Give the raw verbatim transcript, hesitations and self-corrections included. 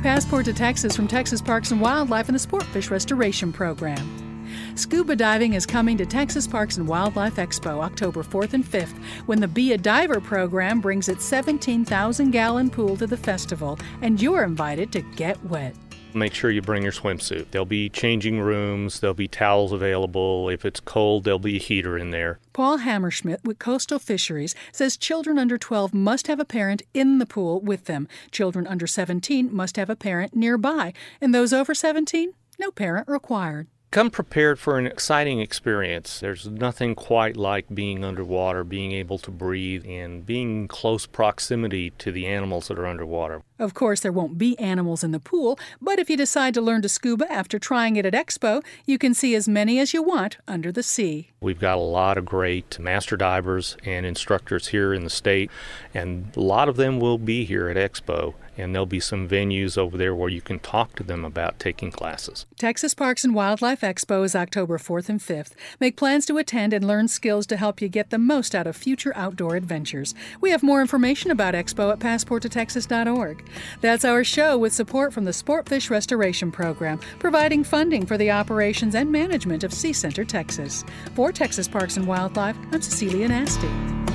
Passport to Texas from Texas Parks and Wildlife and the Sportfish Restoration Program. Scuba diving is coming to Texas Parks and Wildlife Expo October fourth and fifth when the Be a Diver program brings its seventeen thousand gallon pool to the festival, and you're invited to get wet. Make sure you bring your swimsuit. There'll be changing rooms, there'll be towels available. If it's cold, there'll be a heater in there. Paul Hammerschmidt with Coastal Fisheries says children under twelve must have a parent in the pool with them. Children under seventeen must have a parent nearby, and those over seventeen, no parent required. Come prepared for an exciting experience. There's nothing quite like being underwater, being able to breathe, and being in close proximity to the animals that are underwater. Of course, there won't be animals in the pool, but if you decide to learn to scuba after trying it at Expo, you can see as many as you want under the sea. We've got a lot of great master divers and instructors here in the state, and a lot of them will be here at Expo. And there'll be some venues over there where you can talk to them about taking classes. Texas Parks and Wildlife Expo is October fourth and fifth. Make plans to attend and learn skills to help you get the most out of future outdoor adventures. We have more information about Expo at passport to texas dot org. That's our show with support from the Sportfish Restoration Program, providing funding for the operations and management of Sea Center, Texas. For Texas Parks and Wildlife, I'm Cecilia Nasty.